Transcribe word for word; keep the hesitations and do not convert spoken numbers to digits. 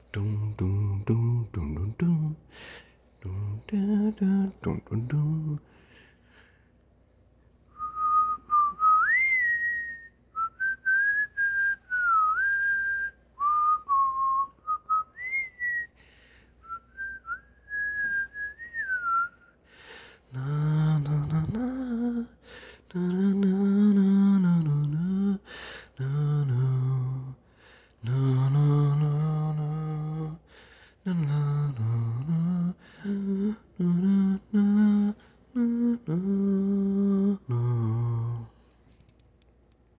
Dum dum dum dum dum dum. Dum da da dum dum dum. Na na na na. Na na na na na na. Na na. Na na na na. Na na na.